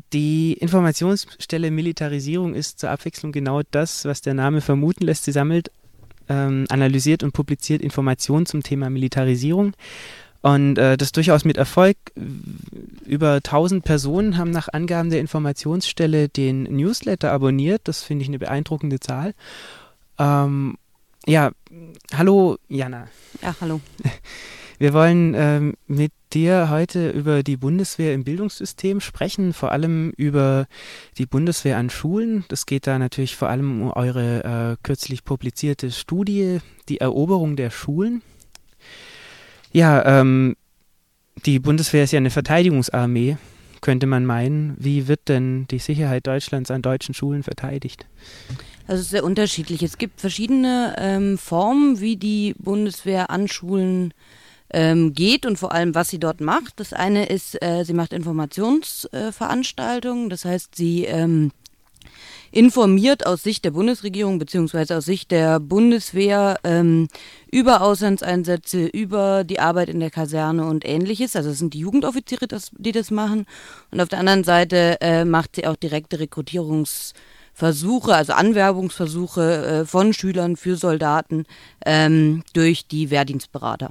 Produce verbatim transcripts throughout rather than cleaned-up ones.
die Informationsstelle Militarisierung ist zur Abwechslung genau das, was der Name vermuten lässt. Sie sammelt, ähm, analysiert und publiziert Informationen zum Thema Militarisierung. Und äh, das durchaus mit Erfolg. Über tausend Personen haben nach Angaben der Informationsstelle den Newsletter abonniert. Das finde ich eine beeindruckende Zahl. Ähm, ja, hallo Jana. Ja, hallo. Wir wollen ähm, mit dir heute über die Bundeswehr im Bildungssystem sprechen, vor allem über die Bundeswehr an Schulen. Das geht da natürlich vor allem um eure äh, kürzlich publizierte Studie, die Eroberung der Schulen. Ja, ähm, die Bundeswehr ist ja eine Verteidigungsarmee, könnte man meinen. Wie wird denn die Sicherheit Deutschlands an deutschen Schulen verteidigt? Also es ist sehr unterschiedlich. Es gibt verschiedene ähm, Formen, wie die Bundeswehr an Schulen ähm, geht und vor allem, was sie dort macht. Das eine ist, äh, sie macht Informationsveranstaltungen, äh, das heißt, sie ähm, informiert aus Sicht der Bundesregierung beziehungsweise aus Sicht der Bundeswehr ähm, über Auslandseinsätze, über die Arbeit in der Kaserne und Ähnliches. Also es sind die Jugendoffiziere, das, die das machen. Und auf der anderen Seite äh, macht sie auch direkte Rekrutierungsversuche, also Anwerbungsversuche äh, von Schülern für Soldaten ähm, durch die Wehrdienstberater.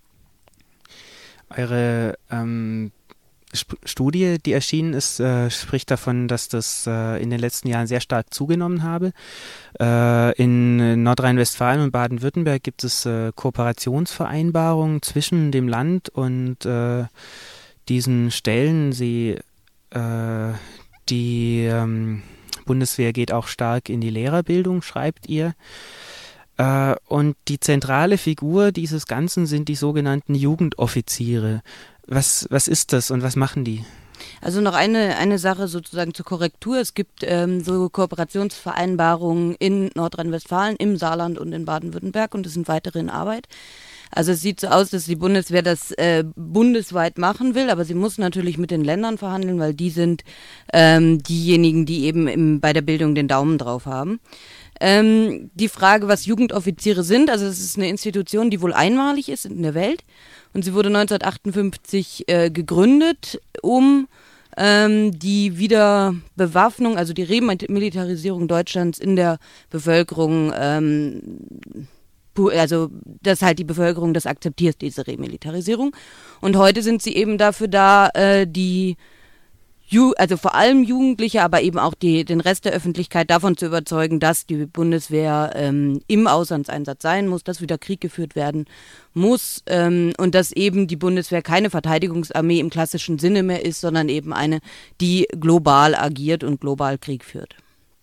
Eure ähm Studie, die erschienen ist, äh, spricht davon, dass das äh, in den letzten Jahren sehr stark zugenommen habe. Äh, in Nordrhein-Westfalen und Baden-Württemberg gibt es äh, Kooperationsvereinbarungen zwischen dem Land und äh, diesen Stellen. Sie, äh, die ähm, Bundeswehr geht auch stark in die Lehrerbildung, schreibt ihr. Äh, und die zentrale Figur dieses Ganzen sind die sogenannten Jugendoffiziere. Was, was ist das und was machen die? Also noch eine, eine Sache sozusagen zur Korrektur. Es gibt ähm, so Kooperationsvereinbarungen in Nordrhein-Westfalen, im Saarland und in Baden-Württemberg und es sind weitere in Arbeit. Also es sieht so aus, dass die Bundeswehr das äh, bundesweit machen will, aber sie muss natürlich mit den Ländern verhandeln, weil die sind ähm, diejenigen, die eben im, bei der Bildung den Daumen drauf haben. Ähm, die Frage, was Jugendoffiziere sind, also es ist eine Institution, die wohl einmalig ist in der Welt. Und sie wurde neunzehnhundertachtundfünfzig äh, gegründet, um ähm, die Wiederbewaffnung, also die Remilitarisierung Deutschlands in der Bevölkerung, ähm, pu- also dass halt die Bevölkerung das akzeptiert, diese Remilitarisierung. Und heute sind sie eben dafür da, äh, die Ju- also vor allem Jugendliche, aber eben auch die, den Rest der Öffentlichkeit davon zu überzeugen, dass die Bundeswehr ähm, im Auslandseinsatz sein muss, dass wieder Krieg geführt werden muss ähm, und dass eben die Bundeswehr keine Verteidigungsarmee im klassischen Sinne mehr ist, sondern eben eine, die global agiert und global Krieg führt.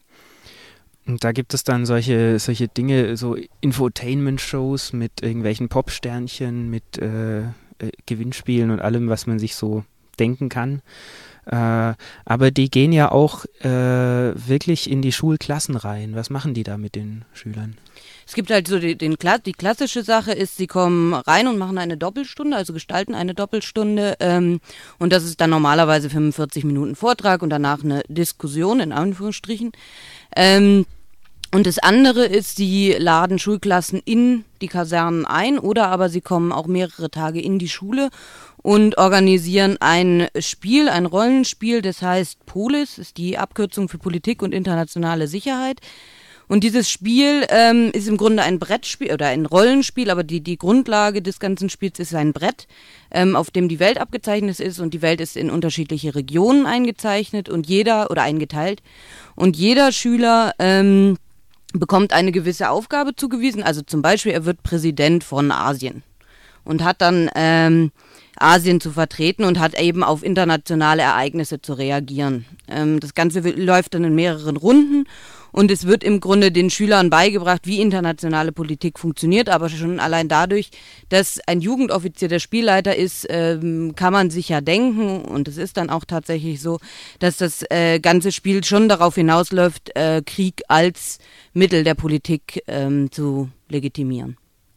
Und da gibt es dann solche, solche Dinge, so Infotainment-Shows mit irgendwelchen Popsternchen, mit äh, Gewinnspielen und allem, was man sich so denken kann. Äh, aber die gehen ja auch äh, wirklich in die Schulklassen rein. Was machen die da mit den Schülern? Es gibt halt so die, den, die klassische Sache ist, sie kommen rein und machen eine Doppelstunde, also gestalten eine Doppelstunde ähm, und das ist dann normalerweise fünfundvierzig Minuten Vortrag und danach eine Diskussion in Anführungsstrichen. Ähm, und das andere ist, sie laden Schulklassen in die Kasernen ein oder aber sie kommen auch mehrere Tage in die Schule und organisieren ein Spiel, ein Rollenspiel, das heißt Polis, ist die Abkürzung für Politik und internationale Sicherheit. Und dieses Spiel ähm, ist im Grunde ein Brettspiel oder ein Rollenspiel, aber die, die Grundlage des ganzen Spiels ist ein Brett, ähm, auf dem die Welt abgezeichnet ist und die Welt ist in unterschiedliche Regionen eingezeichnet und jeder oder eingeteilt und jeder Schüler ähm, bekommt eine gewisse Aufgabe zugewiesen, also zum Beispiel er wird Präsident von Asien und hat dann ähm, Asien zu vertreten und hat eben auf internationale Ereignisse zu reagieren. Ähm, das Ganze w- läuft dann in mehreren Runden und es wird im Grunde den Schülern beigebracht, wie internationale Politik funktioniert, aber schon allein dadurch, dass ein Jugendoffizier der Spielleiter ist, ähm, kann man sich ja denken und es ist dann auch tatsächlich so, dass das äh, ganze Spiel schon darauf hinausläuft, äh, Krieg als Mittel der Politik ähm, zu legitimieren.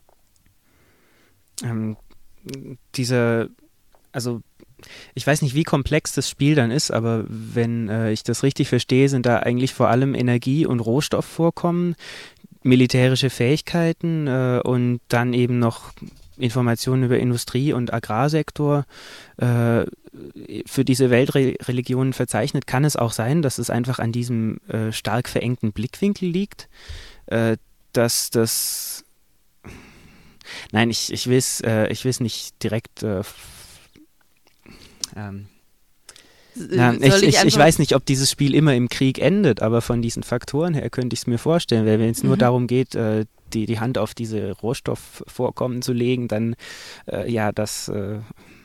Ähm, diese, also ich weiß nicht, wie komplex das Spiel dann ist, aber wenn äh, ich das richtig verstehe, sind da eigentlich vor allem Energie- und Rohstoffvorkommen, militärische Fähigkeiten äh, und dann eben noch Informationen über Industrie- und Agrarsektor. Äh, für diese Weltreligionen verzeichnet, kann es auch sein, dass es einfach an diesem äh, stark verengten Blickwinkel liegt, äh, dass das, nein, ich, ich will es äh, ich will's nicht direkt, äh, ähm, na, ich, ich, ich, ich weiß nicht, ob dieses Spiel immer im Krieg endet, aber von diesen Faktoren her könnte ich es mir vorstellen, weil wenn es nur mhm. darum geht, äh, die, die Hand auf diese Rohstoffvorkommen zu legen, dann äh, ja, das, äh,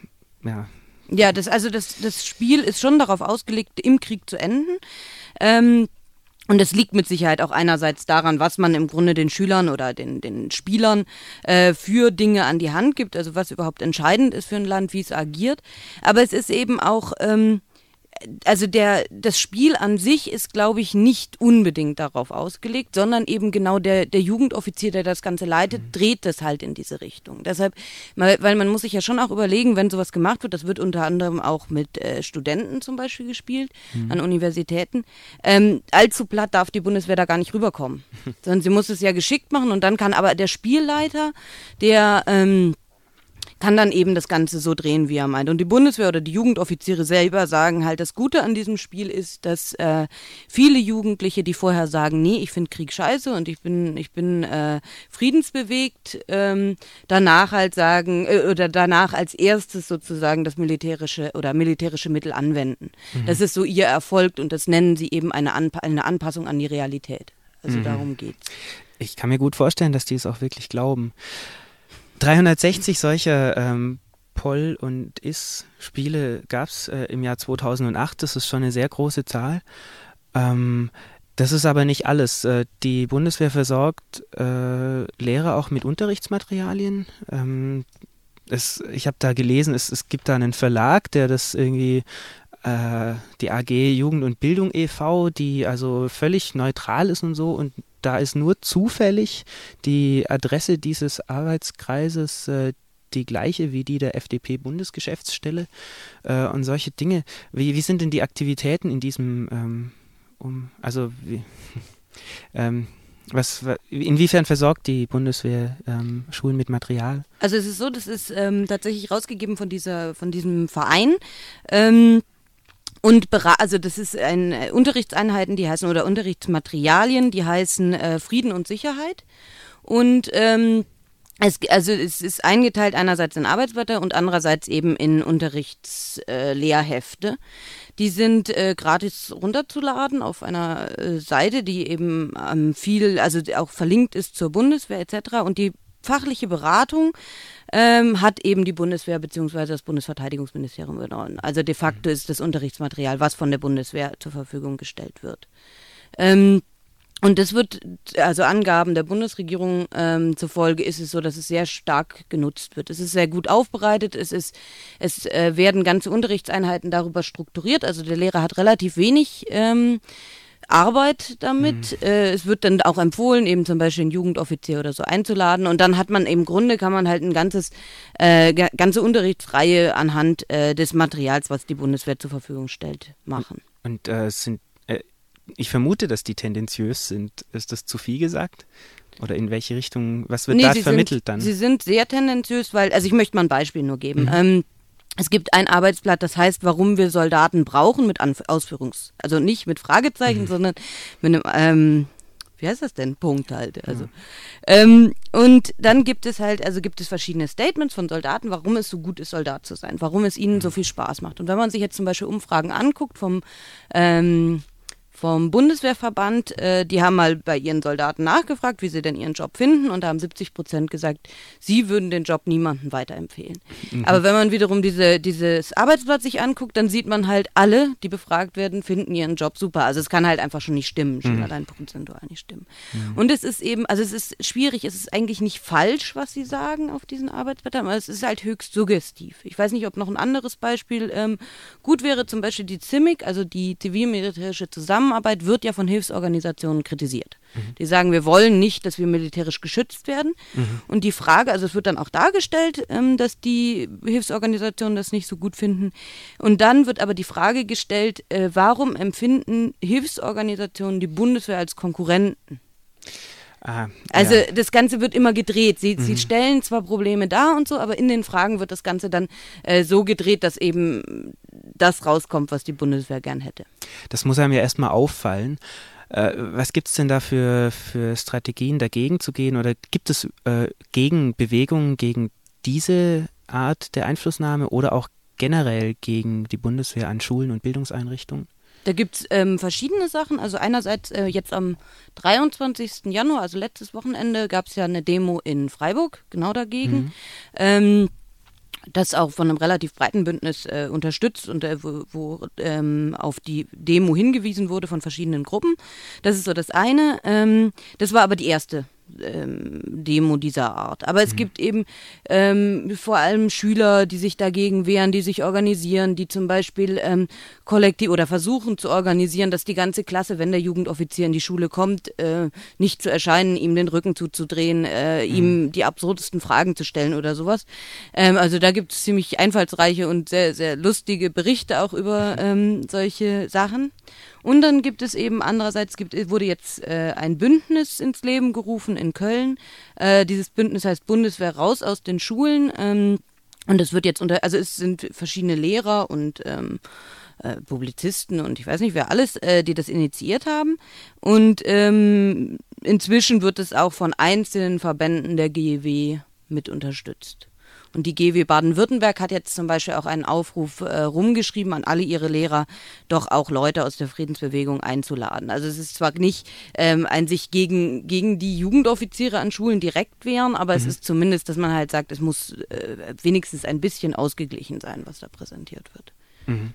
ja. Ja, das, also das, das Spiel ist schon darauf ausgelegt, im Krieg zu enden. Ähm, und das liegt mit Sicherheit auch einerseits daran, was man im Grunde den Schülern oder den, den Spielern äh, für Dinge an die Hand gibt, also was überhaupt entscheidend ist für ein Land, wie es agiert. Aber es ist eben auch, ähm, also der, das Spiel an sich ist, glaube ich, nicht unbedingt darauf ausgelegt, sondern eben genau der, der Jugendoffizier, der das Ganze leitet, dreht das halt in diese Richtung. Deshalb, weil man muss sich ja schon auch überlegen, wenn sowas gemacht wird, das wird unter anderem auch mit äh, Studenten zum Beispiel gespielt, mhm. an Universitäten, ähm, allzu platt darf die Bundeswehr da gar nicht rüberkommen, sondern sie muss es ja geschickt machen und dann kann aber der Spielleiter, der ähm, kann dann eben das Ganze so drehen, wie er meint. Und die Bundeswehr oder die Jugendoffiziere selber sagen halt, das Gute an diesem Spiel ist, dass äh, viele Jugendliche, die vorher sagen, nee, ich finde Krieg scheiße und ich bin, ich bin äh, friedensbewegt, ähm, danach halt sagen, äh, oder danach als erstes sozusagen das militärische oder militärische Mittel anwenden. Mhm. Das ist so ihr Erfolg und das nennen sie eben eine, Anpa- eine Anpassung an die Realität. Also mhm. darum geht's. Ich kann mir gut vorstellen, dass die es auch wirklich glauben. dreihundertsechzig solcher ähm, Poll- und Is-Spiele gab es äh, im Jahr zweitausendacht. Das ist schon eine sehr große Zahl. Ähm, das ist aber nicht alles. Äh, die Bundeswehr versorgt äh, Lehrer auch mit Unterrichtsmaterialien. Ähm, es, ich habe da gelesen, es, es gibt da einen Verlag, der das irgendwie, äh, die A G Jugend und Bildung e V, die also völlig neutral ist und so, und da ist nur zufällig die Adresse dieses Arbeitskreises äh, die gleiche wie die der F D P-Bundesgeschäftsstelle äh, und solche Dinge. Wie, wie sind denn die Aktivitäten in diesem, ähm, um, also wie, ähm, was, inwiefern versorgt die Bundeswehr ähm, Schulen mit Material? Also es ist so, das ist ähm, tatsächlich rausgegeben von dieser, von diesem Verein. Ähm, Und also das ist ein äh, Unterrichtseinheiten, die heißen, oder Unterrichtsmaterialien, die heißen äh, Frieden und Sicherheit. Und ähm, es, also es ist eingeteilt einerseits in Arbeitsblätter und andererseits eben in Unterrichtslehrhefte. Äh, die sind äh, gratis runterzuladen auf einer äh, Seite, die eben ähm, viel, also auch verlinkt ist zur Bundeswehr et cetera. Und die fachliche Beratung ähm, hat eben die Bundeswehr bzw. das Bundesverteidigungsministerium übernommen. Also de facto ist das Unterrichtsmaterial, was von der Bundeswehr zur Verfügung gestellt wird. Ähm, und das wird, also Angaben der Bundesregierung ähm, zufolge ist es so, dass es sehr stark genutzt wird. Es ist sehr gut aufbereitet, es ist, es äh, werden ganze Unterrichtseinheiten darüber strukturiert, also der Lehrer hat relativ wenig ähm, Arbeit damit. Mhm. Äh, es wird dann auch empfohlen, eben zum Beispiel einen Jugendoffizier oder so einzuladen. Und dann hat man im Grunde, kann man halt ein ganzes, äh, g- ganze Unterrichtsreihe anhand äh, des Materials, was die Bundeswehr zur Verfügung stellt, machen. Und äh, sind, äh, ich vermute, dass die tendenziös sind. Ist das zu viel gesagt? Oder in welche Richtung, was wird nee, da sie vermittelt sind, dann? Sie sind sehr tendenziös, weil, also ich möchte mal ein Beispiel nur geben. Mhm. Ähm, Es gibt ein Arbeitsblatt, das heißt, warum wir Soldaten brauchen, mit Anf- Ausführungs-, also nicht mit Fragezeichen, mhm. sondern mit einem, ähm, wie heißt das denn? Punkt halt. Also, ja. ähm, und dann gibt es halt, also gibt es verschiedene Statements von Soldaten, warum es so gut ist, Soldat zu sein, warum es ihnen mhm. so viel Spaß macht. Und wenn man sich jetzt zum Beispiel Umfragen anguckt vom, ähm, vom Bundeswehrverband, äh, die haben mal bei ihren Soldaten nachgefragt, wie sie denn ihren Job finden, und da haben siebzig Prozent gesagt, sie würden den Job niemandem weiterempfehlen. Mhm. Aber wenn man wiederum diese, dieses Arbeitsblatt sich anguckt, dann sieht man halt, alle, die befragt werden, finden ihren Job super. Also es kann halt einfach schon nicht stimmen, schon mhm. allein prozentual nicht stimmen. Mhm. Und es ist eben, also es ist schwierig, es ist eigentlich nicht falsch, was sie sagen auf diesen Arbeitsblättern, aber es ist halt höchst suggestiv. Ich weiß nicht, ob noch ein anderes Beispiel ähm, gut wäre, zum Beispiel die C I M I C, also die zivil-militärische Zusammenarbeit, Arbeit wird ja von Hilfsorganisationen kritisiert. Mhm. Die sagen, wir wollen nicht, dass wir militärisch geschützt werden. Mhm. Und die Frage, also es wird dann auch dargestellt, ähm, dass die Hilfsorganisationen das nicht so gut finden. Und dann wird aber die Frage gestellt, äh, warum empfinden Hilfsorganisationen die Bundeswehr als Konkurrenten? Ah, also ja. das Ganze wird immer gedreht. Sie, Mhm. sie stellen zwar Probleme dar und so, aber in den Fragen wird das Ganze dann äh, so gedreht, dass eben das rauskommt, was die Bundeswehr gern hätte. Das muss einem ja erstmal auffallen. Äh, was gibt es denn da für, für Strategien, dagegen zu gehen? Oder gibt es äh, Gegenbewegungen gegen diese Art der Einflussnahme oder auch generell gegen die Bundeswehr an Schulen und Bildungseinrichtungen? Da gibt es ähm, verschiedene Sachen. Also einerseits äh, jetzt am dreiundzwanzigsten Januar, also letztes Wochenende, gab es ja eine Demo in Freiburg, genau dagegen. Mhm. Ähm, das auch von einem relativ breiten Bündnis äh, unterstützt und äh, wo, wo ähm, auf die Demo hingewiesen wurde von verschiedenen Gruppen. Das ist so das eine. Ähm, das war aber die erste ähm, Demo dieser Art. Aber es Mhm. gibt eben ähm, vor allem Schüler, die sich dagegen wehren, die sich organisieren, die zum Beispiel ähm, kollektiv oder versuchen zu organisieren, dass die ganze Klasse, wenn der Jugendoffizier in die Schule kommt, äh, nicht zu erscheinen, ihm den Rücken zuzudrehen, äh, Mhm. ihm die absurdesten Fragen zu stellen oder sowas. Ähm, also da gibt es ziemlich einfallsreiche und sehr, sehr lustige Berichte auch über ähm, solche Sachen. Und dann gibt es eben andererseits, gibt, wurde jetzt äh, ein Bündnis ins Leben gerufen in Köln. Äh, dieses Bündnis heißt Bundeswehr raus aus den Schulen. Ähm, und es wird jetzt unter, also es sind verschiedene Lehrer und ähm, äh, Publizisten und ich weiß nicht wer alles, äh, die das initiiert haben. Und ähm, inzwischen wird es auch von einzelnen Verbänden der G E W mit unterstützt. Und die G W Baden-Württemberg hat jetzt zum Beispiel auch einen Aufruf äh, rumgeschrieben an alle ihre Lehrer, doch auch Leute aus der Friedensbewegung einzuladen. Also es ist zwar nicht ähm, ein sich gegen, gegen die Jugendoffiziere an Schulen direkt wehren, aber Mhm. es ist zumindest, dass man halt sagt, es muss äh, wenigstens ein bisschen ausgeglichen sein, was da präsentiert wird. Mhm.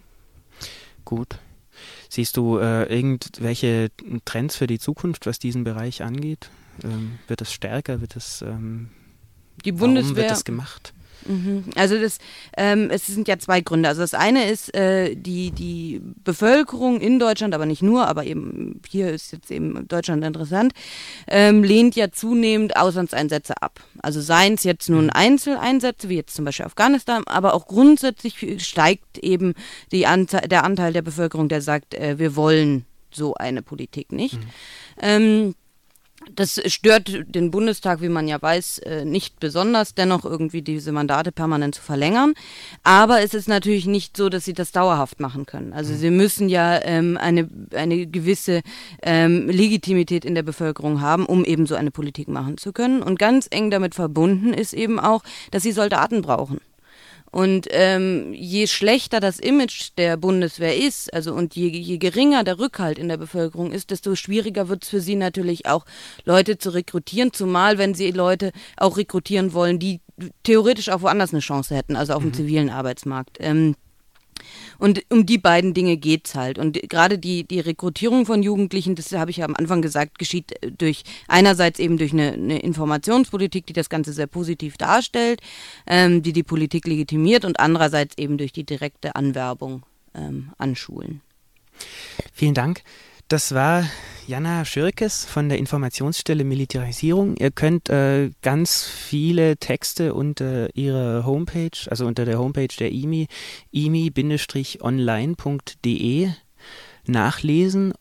Gut. Siehst du äh, irgendwelche Trends für die Zukunft, was diesen Bereich angeht? Ähm, wird es stärker? Wird es, ähm, Die warum Bundeswehr. wird das gemacht? Mhm. Also das, ähm, es sind ja zwei Gründe. Also das eine ist, äh, die, die Bevölkerung in Deutschland, aber nicht nur, aber eben hier ist jetzt eben Deutschland interessant, ähm, lehnt ja zunehmend Auslandseinsätze ab. Also seien es jetzt nun Einzeleinsätze, wie jetzt zum Beispiel Afghanistan, aber auch grundsätzlich steigt eben die Anzahl, der Anteil der Bevölkerung, der sagt, äh, wir wollen so eine Politik nicht. Mhm. Ähm, Das stört den Bundestag, wie man ja weiß, nicht besonders, dennoch irgendwie diese Mandate permanent zu verlängern. Aber es ist natürlich nicht so, dass sie das dauerhaft machen können. Also sie müssen ja ähm, eine, eine gewisse ähm, Legitimität in der Bevölkerung haben, um eben so eine Politik machen zu können. Und ganz eng damit verbunden ist eben auch, dass sie Soldaten brauchen. Und ähm, je schlechter das Image der Bundeswehr ist, also und je, je geringer der Rückhalt in der Bevölkerung ist, desto schwieriger wird es für sie natürlich auch, Leute zu rekrutieren, zumal wenn sie Leute auch rekrutieren wollen, die theoretisch auch woanders eine Chance hätten, also auf dem Mhm. zivilen Arbeitsmarkt. Ähm, Und um die beiden Dinge geht's halt. Und gerade die, die Rekrutierung von Jugendlichen, das habe ich ja am Anfang gesagt, geschieht durch einerseits eben durch eine, eine Informationspolitik, die das Ganze sehr positiv darstellt, ähm, die die Politik legitimiert und andererseits eben durch die direkte Anwerbung ähm, an Schulen. Vielen Dank. Das war Jana Schürkes von der Informationsstelle Militarisierung. Ihr könnt äh, ganz viele Texte unter ihrer Homepage, also unter der Homepage der I M I, i m i Bindestrich online Punkt d e nachlesen